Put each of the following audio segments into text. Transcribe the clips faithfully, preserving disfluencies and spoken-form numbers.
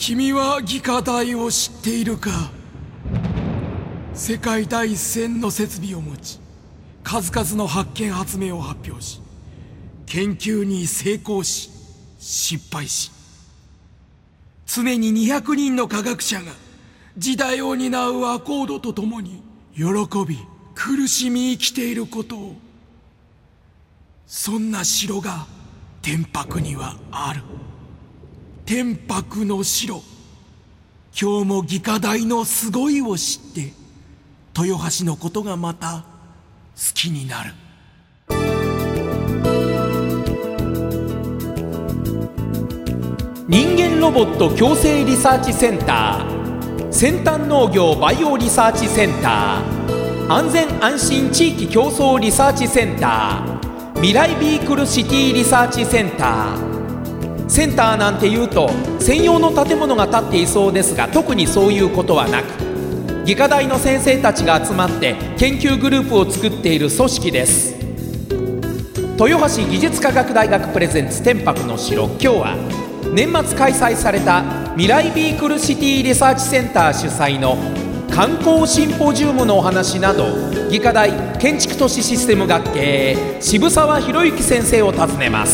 君は技科大を知っているか。世界第一線の設備を持ち、数々の発見発明を発表し、研究に成功し失敗し、常ににひゃくにんの科学者が時代を担うアコードとともに喜び苦しみ生きていることを。そんな城が天白にはある。天白の城。今日も技科大のすごいを知って豊橋のことがまた好きになる。 人間ロボット共生リサーチセンター、先端農業バイオリサーチセンター、安全安心地域競争リサーチセンター、未来ビークルシティリサーチセンター。センターなんていうと専用の建物が建っていそうですが、特にそういうことはなく、技科大の先生たちが集まって研究グループを作っている組織です。豊橋技術科学大学プレゼンツ天白の城。今日は年末開催された未来ビークルシティリサーチセンター主催の観光シンポジウムのお話など、技科大建築都市システム学系渋沢博之先生を訪ねます。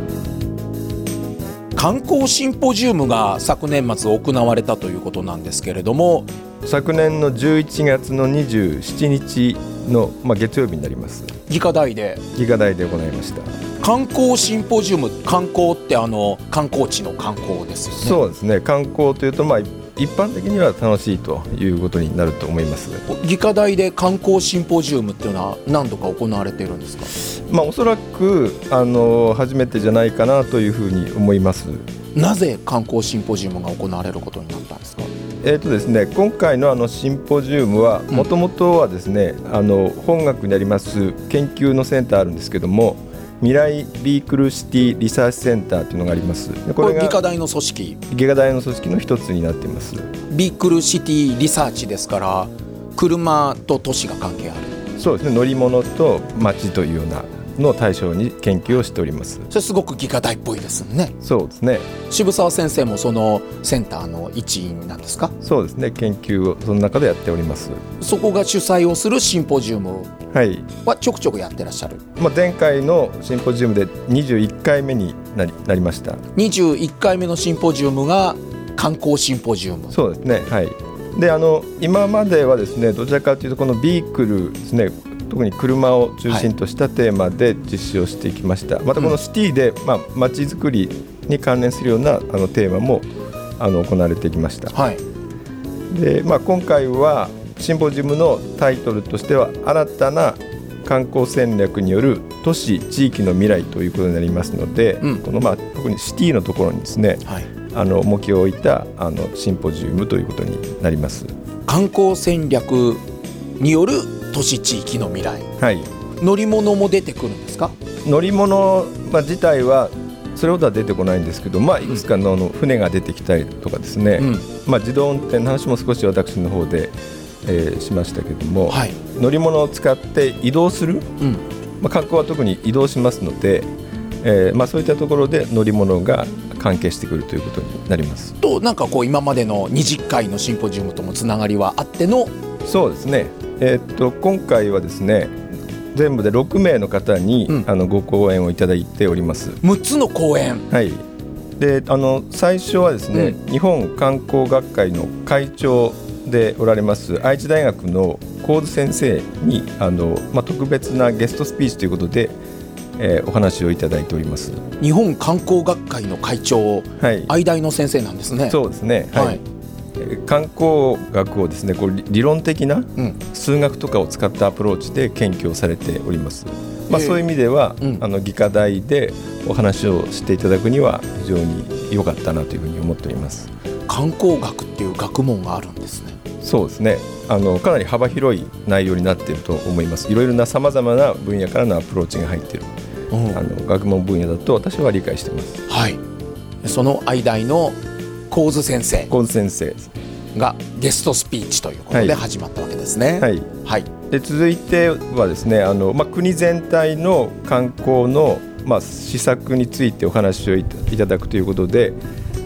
観光シンポジウムが昨年末行われたということなんですけれども、 昨年のじゅういちがつのにじゅうしちにちの、まあ、月曜日になります。 技科大で技科大で行いました。 観光シンポジウム、観光ってあの観光地の観光ですよね。 そうですね。観光というと、まあ、一般的には楽しいということになると思います。 技科大で観光シンポジウムっていうのは何度か行われているんですか？ まあ、おそらくあの初めてじゃないかなというふうに思います。 なぜ観光シンポジウムが行われることになったんですか？ えーとですね、今回のあのシンポジウムはもともとはですね、うん、あの本学にあります研究のセンターあるんですけども、未来ビークルシティリサーチセンターというのがあります。でこれが技科大の組織技科大の組織の一つになっています。 ビークルシティリサーチですから、車と都市が関係ある。 そうですね。乗り物と街というようなのを対象に研究をしております。 それすごく技科大っぽいですね。 そうですね。 渋沢先生もそのセンターの一員なんですか？ そうですね。研究をその中でやっております。 そこが主催をするシンポジウムはちょくちょくやってらっしゃる。 まあ、前回のシンポジウムでにじゅういっかいめにな り, なりました。 にじゅういっかいめのシンポジウムが観光シンポジウム。 そうですね。はい。であの今まではですね、どちらかというとこのビークルですね、特に車を中心としたテーマで実施をしていきました。はい、またこのシティで、まあ、街づくりに関連するようなあのテーマもあの行われてきました。 はい。 で、まあ、今回はシンポジウムのタイトルとしては、新たな観光戦略による都市地域の未来ということになりますので、うん、このまあ特にシティのところにですね、はい、あの重きを置いたあのシンポジウムということになります。 観光戦略による都市地域の未来、 はい、 乗り物も出てくるんですか？ 乗り物、まあ、自体はそれほどは出てこないんですけど、まあ、いくつか の, の船が出てきたりとかですね、うん、まあ、自動運転の話も少し私の方で、えー、しましたけども、はい、乗り物を使って移動する、うん、まあ、観光は特に移動しますので、えーまあ、そういったところで乗り物が関係してくるということになりますと、なんかこう今までのにじゅっかいのシンポジウムともつながりはあっての。 そうですね、えー、っと今回はですね、全部でろくめいの方に、うん、あのご講演をいただいております。 むっつの講演。 はい。であの最初はですね、うん、日本観光学会の会長でおられます愛知大学の神津先生にあの、まあ、特別なゲストスピーチということで、えー、お話をいただいております。 日本観光学会の会長、はい、愛大の先生なんですね。 そうですね、はいはい、観光学をですね、こう理論的な数学とかを使ったアプローチで研究をされております。まあ、そういう意味では、うん、あの技科大でお話をしていただくには非常に良かったなというふうに思っております。 観光学っていう学問があるんですね。 そうですね、あのかなり幅広い内容になっていると思います。いろいろなさまざまな分野からのアプローチが入っている、うん、あの学問分野だと私は理解しています。 はい。その愛大の神津先生神津先生がゲストスピーチということで始まったわけですね。 はいはい、で続いてはですね、あの、まあ、国全体の観光の、まあ、施策についてお話をいただくということで、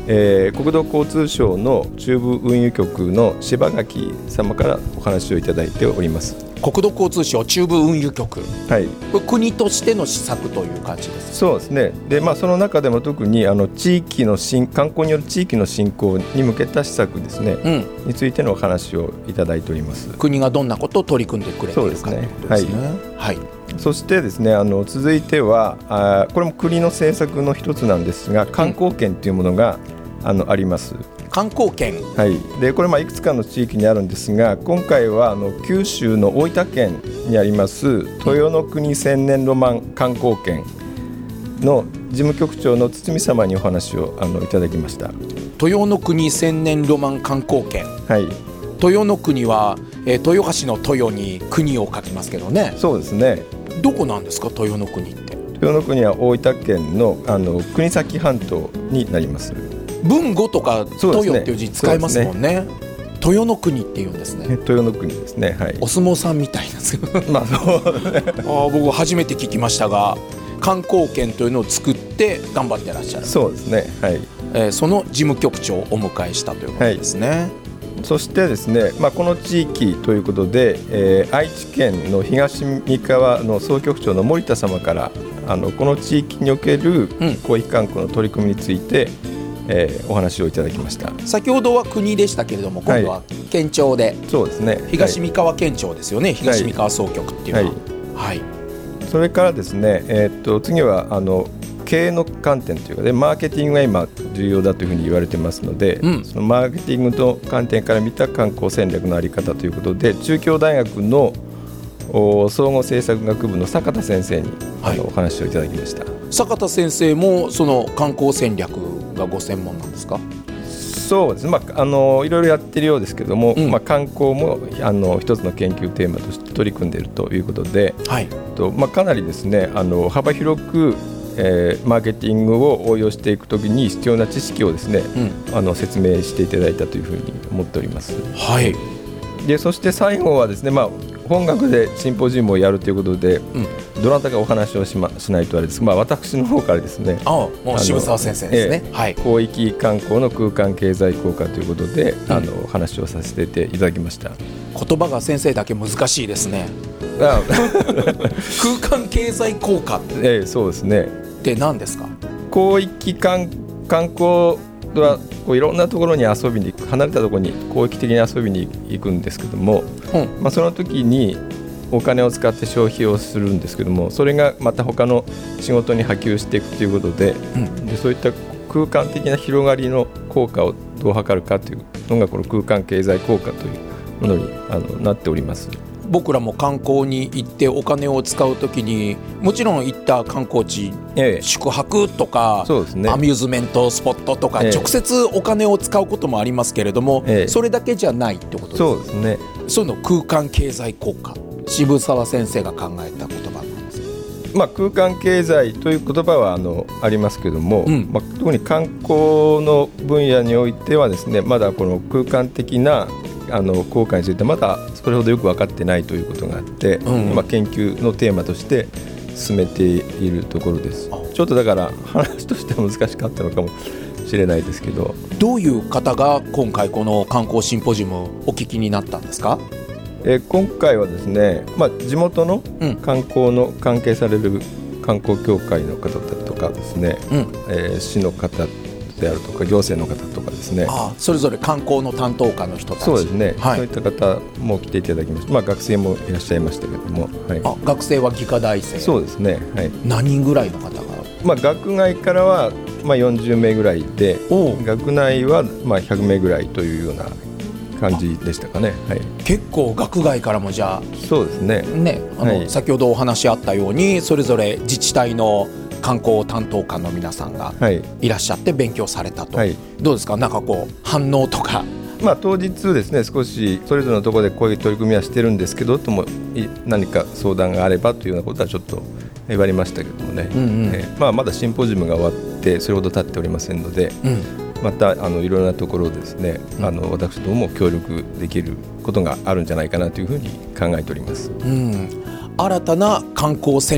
えー、国土交通省の中部運輸局の柴垣様からお話をいただいております。 国土交通省中部運輸局、 はい、 これ国としての施策という感じですか？ そうですね。で、まあ、その中でも特にあの地域の振観光による地域の振興に向けた施策ですね、うん、についてのお話をいただいております。 国がどんなことを取り組んでくれているかということですね。はい、 そしてですね、あの続いてはあこれも国の政策の一つなんですが、観光券というものが、うん、あのあります。 観光券、 はい、でこれまあいくつかの地域にあるんですが、今回はあの九州の大分県にあります豊の国千年ロマン観光券の事務局長の堤様にお話をあのいただきました。 豊の国千年ロマン観光券、 はい、 豊の国は、えー、豊橋の豊に国を書きますけどね。 そうですね。 どこなんですか、豊の国って？ 豊の国は大分県 の, あの国東半島になります。 豊後とか豊っていう字使いますもん ね, ね豊の国っていうんですね。 豊の国ですね、はい、 お相撲さんみたいなんですけど、 まあそうね、 あ僕初めて聞きましたが、観光券というのを作って頑張ってらっしゃる。 そうですね、はい、 えー、その事務局長をお迎えしたということですね、はい。 そしてですね、まあ、この地域ということで、えー、愛知県の東三河の総局長の森田様からあのこの地域における広域観光の取り組みについて、うんえー、お話をいただきました。 先ほどは国でしたけれども、今度は県庁で、はい、 そうですね、 東三河県庁ですよね、はい、東三河総局っていうのは、はいはい、 それからですね、えー、っと次はあの経営の観点というかで、マーケティングが今重要だというふうに言われてますので、うん、そのマーケティングの観点から見た観光戦略の在り方ということで、中京大学の総合政策学部の坂田先生に、はい、あのお話をいただきました。 坂田先生もその観光戦略がご専門なんですか？ そうですね、まあ、あのいろいろやってるようですけども、うんまあ、観光もあの一つの研究テーマとして取り組んでいるということで、はいとまあ、かなりですねあの幅広く、えー、マーケティングを応用していくときに必要な知識をですね、うん、あの説明していただいたというふうに思っております。 はい、 でそして最後はですね、まあ本学でシンポジウムをやるということで、うん、どなたかお話を し,、ま、しないとあれです、まあ、私の方からですね、 あもう渋沢先生ですね、 えーはい、広域観光の空間経済効果ということで、うん、あのお話をさせていただきました。 言葉が先生だけ難しいですね。あ空間経済効果って、 えー、そうですね。 って何ですか？ 広域観光はこういろんなところに遊びに行く、離れたところに広域的に遊びに行くんですけども、うんまあ、その時にお金を使って消費をするんですけども、それがまた他の仕事に波及していくということで、うん、でそういった空間的な広がりの効果をどう図るかというのがこの空間経済効果というものにあのなっております。 僕らも観光に行ってお金を使うときに、もちろん行った観光地、ええ、宿泊とかそうですね、アミューズメントスポットとか、ええ、直接お金を使うこともありますけれども、ええ、それだけじゃないってことです。 そうですね。 そういうの空間経済効果、渋沢先生が考えた言葉なんですか？ まあ、空間経済という言葉はあのありますけども、うんまあ、特に観光の分野においてはですね、まだこの空間的なあの効果についてまだそれほどよく分かってないということがあって、うんまあ、研究のテーマとして進めているところです。ちょっとだから話としては難しかったのかもしれないですけど。 どういう方が今回この観光シンポジウムをお聞きになったんですか？ えー、今回はですね、まあ、地元の観光の関係される観光協会の方とかですね、うんえー、市の方であるとか行政の方とかですね、 ああそれぞれ観光の担当課の人たち、 そうですね、はい、そういった方も来ていただきました。まあ、学生もいらっしゃいましたけども、はい、 あ学生は技科大生？ そうですね、はい、 何人ぐらいの方が？ まあ、学外からはまあよんじゅうめいぐらいで、学内はまあひゃくめいぐらいというような感じでしたかね、はい、結構学外からもじゃあそうですね、 ねあの、はい、先ほどお話あったようにそれぞれ自治体の観光担当官の皆さんがいらっしゃって勉強されたと、はい、どうですか、なんかこう反応とか。 まあ、当日ですね、少しそれぞれのところでこういう取り組みはしてるんですけどとも何か相談があればというようなことはちょっと言われましたけどもね、うんうんえーまあ、まだシンポジウムが終わってそれほど経っておりませんので、うんまたあのいろんなところですね、うん、あの私どもも協力できることがあるんじゃないかなというふうに考えております、うん、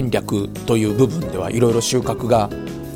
新たな観光戦略という部分ではいろいろ収穫が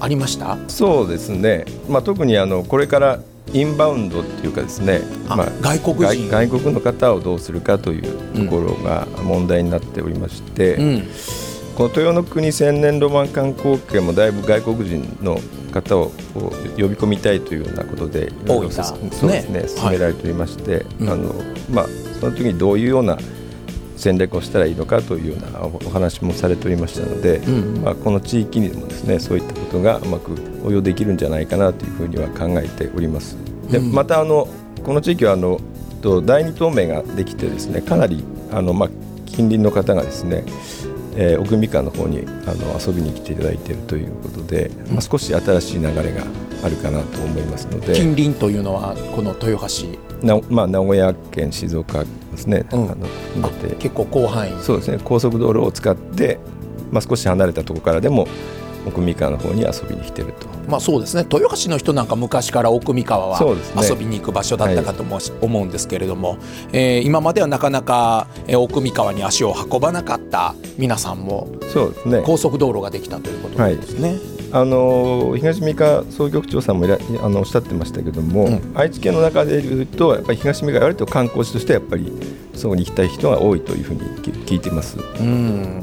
ありました？ そうですね、まあ、特にあのこれからインバウンドっていうかですね、 あ、 まあ、 外国人外国の方をどうするかというところが問題になっておりまして、うん、この豊の国千年ロマン観光圏もだいぶ外国人の方を呼び込みたいというようなことでいろいろそうですね、進められておりまして、はい、あのまあ、その時にどういうような戦略をしたらいいのかというようなお話もされておりましたので、うん、まあ、この地域にもですね、そういったことがうまく応用できるんじゃないかなというふうには考えております。でまたあのこの地域はあの第二東名ができてですね、かなりあの、まあ、近隣の方がですね、えー、奥美川の方にあの遊びに来ていただいているということで、まあ、少し新しい流れがあるかなと思いますので。 近隣というのはこの豊橋な、まあ、名古屋県静岡ですね、うん、あのあ結構広範囲。 そうですね、高速道路を使って、まあ、少し離れたところからでも奥美川の方に遊びに来ていると。 まあ、そうですね、豊橋の人なんか昔から奥美川は遊びに行く場所だったかと思うんですけれども、はい、えー、今まではなかなか奥美川に足を運ばなかった皆さんもそうですね、高速道路ができたということですね。はい、 あの東三河総局長さんもいらあのおっしゃってましたけども、うん、愛知県の中でいうとやっぱり東三河割と観光地としてやっぱりそこに行きたい人が多いというふうに聞いています。 うん、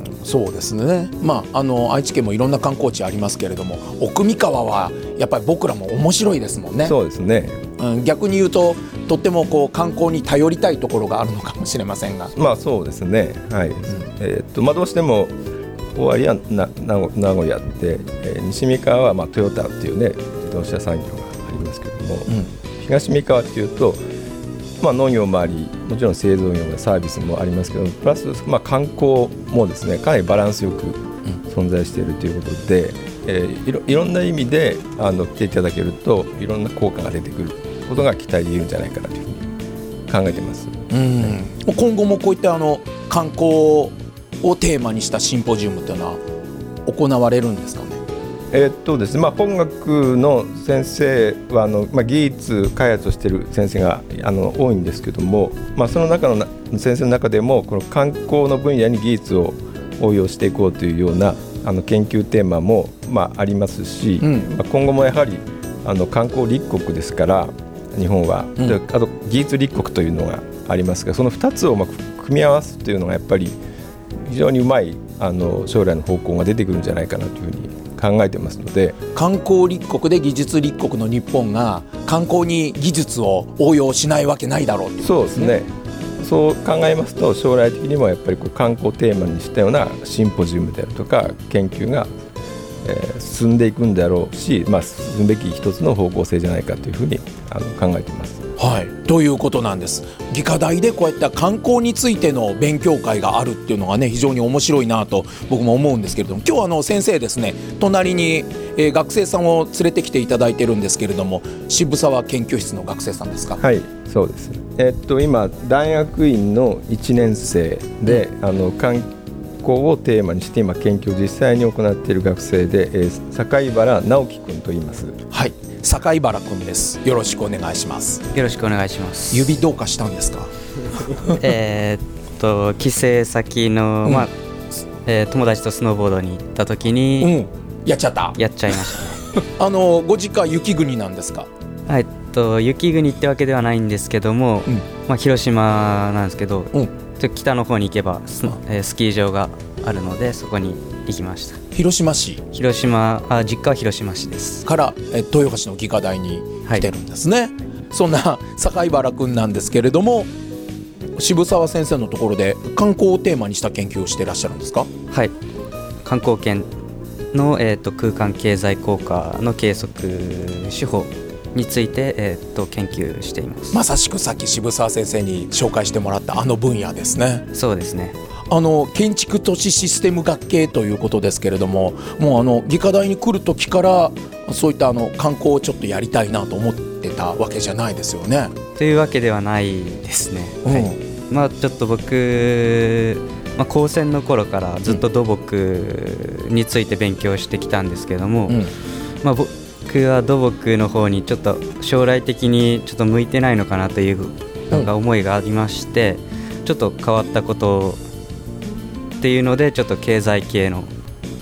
そうですね、まあ、あの愛知県もいろんな観光地ありますけれども、奥美川はやっぱり僕らも面白いですもんね。 そうですね、 うん、逆に言うととってもこう観光に頼りたいところがあるのかもしれませんが。 まあそうですね、はい、うん、えーっとまあ、どうしても終わりはな名古屋で、えー、西三河はまあトヨタっていうね自動車産業がありますけれども、うん、東三河っていうと、まあ、農業もあり、もちろん製造業やサービスもありますけど、プラス、まあ、観光もですね、かなりバランスよく存在しているということで、うん、えー、いろ、いろんな意味であの来ていただけるといろんな効果が出てくることが期待できるんじゃないかなというふうに考えています。 うん、はい、今後もこういったあの観光をテーマにしたシンポジウムというのは行われるんですかね。 えーっとですねまあ、本学の先生はあの、まあ、技術開発をしている先生があの多いんですけども、まあ、その中の先生の中でもこの観光の分野に技術を応用していこうというようなあの研究テーマも、まあ、ありますし、うん、まあ、今後もやはりあの観光立国ですから日本は、うん、あと技術立国というのがありますが、そのふたつをまあ組み合わすというのがやっぱり非常にうまいあの将来の方向が出てくるんじゃないかなというふうに考えてますので、 観光立国で技術立国の日本が観光に技術を応用しないわけないだろうということそうですね。そう考えますと将来的にもやっぱりこう観光テーマにしたようなシンポジウムであるとか研究が、えー、進んでいくんだろうし、まあ、進むべき一つの方向性じゃないかというふうにあの考えています。 はい、ということなんです。技科大でこういった観光についての勉強会があるっていうのがね、非常に面白いなと僕も思うんですけれども、今日はあの先生ですね、隣に、えー、学生さんを連れてきていただいてるんですけれども、渋沢研究室の学生さんですか？ はい、そうです。えー、っと今大学院のいちねん生で、うん、あの観光をテーマにして今研究を実際に行っている学生で、えー、坂井原直樹君と言います。 はい、坂井原君です。よろしくお願いします。 よろしくお願いします。 指どうかしたんですか？ えっと帰省先の、うん、まあえー、友達とスノーボードに行った時に、うん、 やっちゃったやっちゃいましたね。 あのご実家雪国なんですか？ えっと雪国ってわけではないんですけども、うん、まあ、広島なんですけど、うん、北の方に行けば ス,、えー、スキー場があるのでそこに行きました。 広島市広島あ実家は広島市ですからえ豊橋の技科大に来てるんですね、はい、そんな坂井原くんなんですけれども、渋沢先生のところで観光をテーマにした研究をしていらっしゃるんですか？ はい、観光圏の、えー、と空間経済効果の計測手法について、えー、と研究しています。 まさしくさっき渋沢先生に紹介してもらったあの分野ですね。 そうですね。 あの建築都市システム学系ということですけれども、もうあの技科大に来る時からそういったあの観光をちょっとやりたいなと思ってたわけじゃないですよね。 というわけではないですね、うん、はい、まあ、ちょっと僕、まあ、高専の頃からずっと土木について勉強してきたんですけども、うん、まあ、僕は土木の方にちょっと将来的にちょっと向いてないのかなというなんか思いがありまして、うん、ちょっと変わったことをっていうのでちょっと経済系の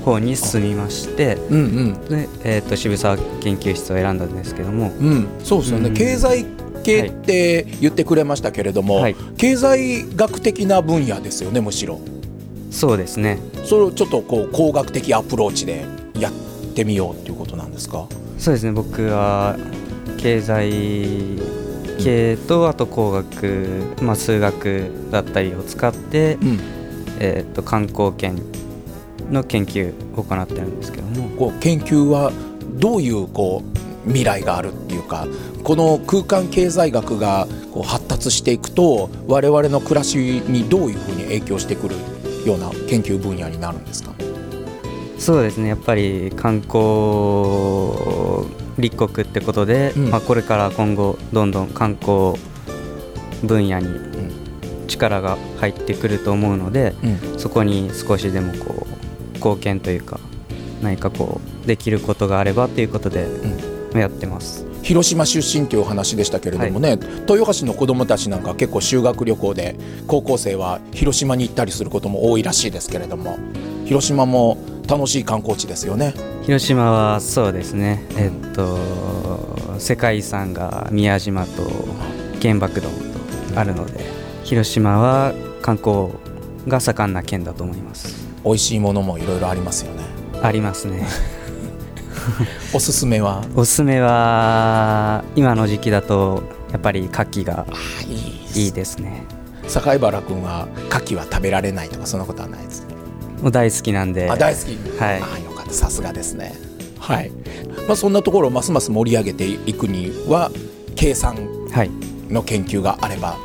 方に進みまして、 うんうん、 でえー、と渋沢研究室を選んだんですけども、 うん、そうですよね、うん、経済系って言ってくれましたけれども、はい、経済学的な分野ですよね、むしろ。 そうですね。 それをちょっとこう工学的アプローチでやってみようっていうことなんですか？ そうですね、僕は経済系とあと工学、まあ、数学だったりを使って、うんえー、と観光圏の研究を行ってるんですけども、 こう研究はどういうこう未来があるっていうか、この空間経済学がこう発達していくと我々の暮らしにどういうふうに影響してくるような研究分野になるんですか？ そうですね、やっぱり観光立国ってことで、うんまあ、これから今後どんどん観光分野に力が入ってくると思うので、うん、そこに少しでもこう貢献というか何かこうできることがあればということでやってます、 うん、広島出身というお話でしたけれどもね、はい、豊橋の子どもたちなんか結構修学旅行で高校生は広島に行ったりすることも多いらしいですけれども、広島も楽しい観光地ですよね。 広島はそうですね、うん、えっと世界遺産が宮島と原爆ドームとあるので、広島は観光が盛んな県だと思います。 美味しいものもいろいろありますよね。 ありますねおすすめは？ おすすめは今の時期だとやっぱり牡蠣がいいですね。 坂井原君は牡蠣は食べられないとかそんなことはないですか？ もう大好きなんで。 あ、大好き、 はい、 あ、よかった、さすがですね。はい、まあ、そんなところをますます盛り上げていくには計算の研究があれば、はい、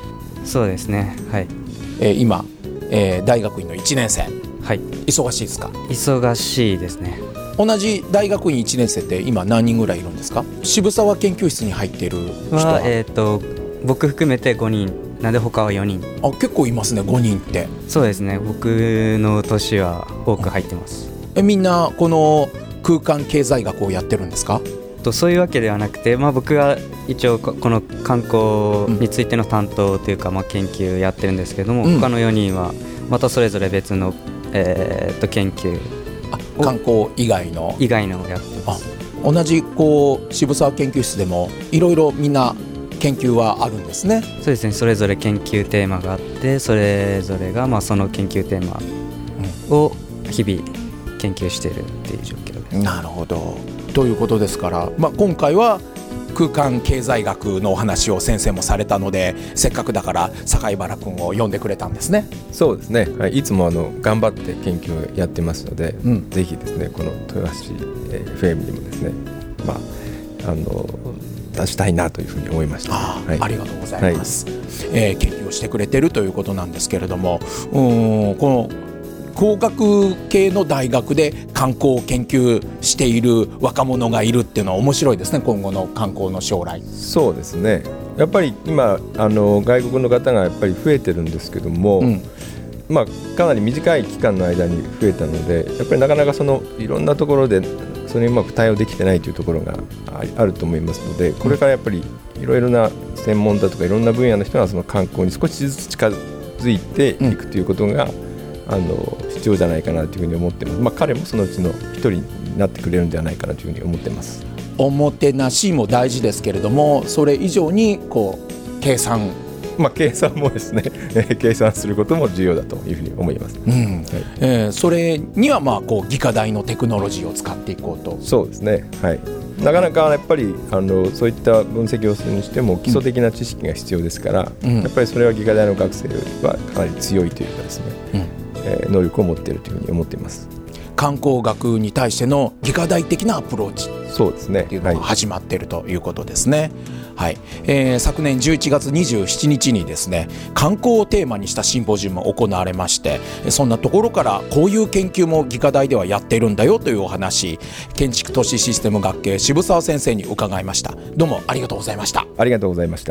そうですね、はい。 えー、今、えー、大学院のいちねん生、 はい、 忙しいですか？ 忙しいですね。 同じ大学院いちねん生って今何人ぐらいいるんですか？渋沢研究室に入っている人は、 えー、と僕含めてごにんなんで他はよにん。 あ、結構いますね、ごにんって。 そうですね、僕の年は多く入ってます。 え、みんなこの空間経済学をやってるんですか？ とそういうわけではなくて、まあ、僕は一応この観光についての担当というか、まあ、研究やってるんですけども、うん、他のよにんはまたそれぞれ別の、えー、と研究、 あ、観光以外の以外のをやってます。 あ、同じこう渋沢研究室でもいろいろみんな研究はあるんですね。 そうですね、それぞれ研究テーマがあって、それぞれがまあその研究テーマを日々研究しているっていう状況です。 うん、なるほど。ということですから、まあ、今回は空間経済学のお話を先生もされたので、せっかくだから坂井原君を呼んでくれたんですね。 そうですね、はい、いつもあの頑張って研究をやってますので、うん、ぜひですねこの豊橋 エフエム にもですね、まあ、あの出したいなというふうに思いました。 あ、はい、ありがとうございます。はい、えー、研究をしてくれてるということなんですけれども、うーん、この工学系の大学で観光を研究している若者がいるっていうのは面白いですね、今後の観光の将来。 そうですね、やっぱり今あの外国の方がやっぱり増えてるんですけども、うん、まあ、かなり短い期間の間に増えたので、やっぱりなかなかそのいろんなところでそれにうまく対応できてないというところがあると思いますので、これからやっぱりいろいろな専門だとかいろんな分野の人がその観光に少しずつ近づいていくということが、うん、あの必要じゃないかなというふうに思ってます。まあ、彼もそのうちの一人になってくれるんではないかなというふうに思ってます。 おもてなしも大事ですけれども、それ以上にこう計算、 まあ、計算もですね計算することも重要だというふうに思います。 うん、はい、えー、それにはまあこう技科大のテクノロジーを使っていこうと。 そうですね、はい、なかなかやっぱりあのそういった分析をするにしても基礎的な知識が必要ですから、うん、やっぱりそれは技科大の学生はかなり強いというかですね、うん、えー、能力を持っているというふうに思っています。 観光学に対しての技科大的なアプローチ、 そうですね、 っていうのが始まっているということですね。はい、えー、昨年じゅういちがつにじゅうしちにちにですね、観光をテーマにしたシンポジウムも行われまして、そんなところからこういう研究も技科大ではやっているんだよというお話、建築都市システム学系渋沢先生に伺いました。どうもありがとうございました。 ありがとうございました。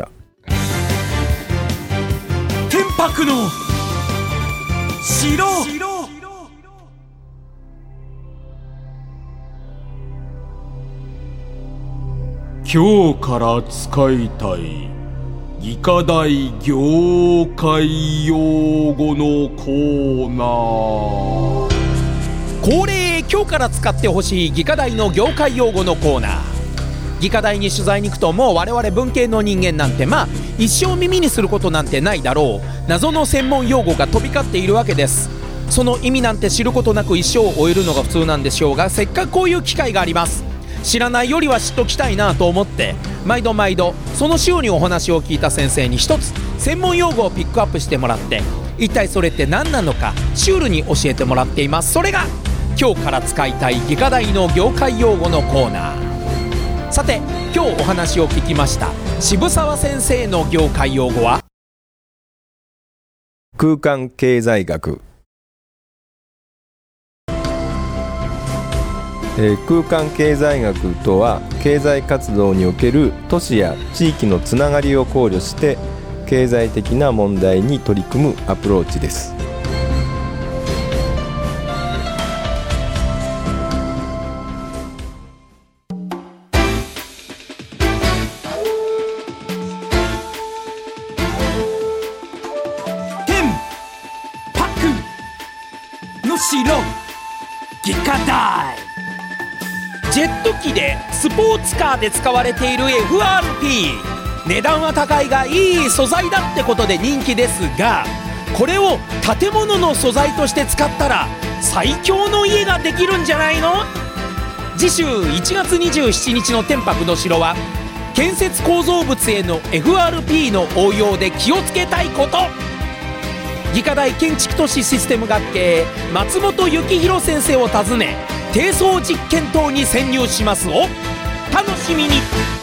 天白の城。今日から使いたい技科大業界用語のコーナー。 恒例今日から使ってほしい技科大の業界用語のコーナー。技科大に取材に行くと、もう我々文系の人間なんてまあ一生耳にすることなんてないだろう謎の専門用語が飛び交っているわけです。その意味なんて知ることなく一生を終えるのが普通なんでしょうが、せっかくこういう機会があります。知らないよりは知っときたいなと思って毎度毎度その週にお話を聞いた先生に一つ専門用語をピックアップしてもらって、一体それって何なのかシュールに教えてもらっています。それが今日から使いたい技科大の業界用語のコーナー。さて今日お話を聞きました渋沢先生の業界用語は空間経済学。えー、空間経済学とは経済活動における都市や地域のつながりを考慮して経済的な問題に取り組むアプローチです。 天白の城技科大。ジェット機でスポーツカーで使われている エフアールピー、 値段は高いがいい素材だってことで人気ですが、これを建物の素材として使ったら最強の家ができるんじゃないの。次週いちがつにじゅうしちにちの天白の城は建設構造物への エフアールピー の応用で気をつけたいこと。技科大建築都市システム学系松本幸宏先生を訪ね低層実験棟に潜入しますを楽しみに。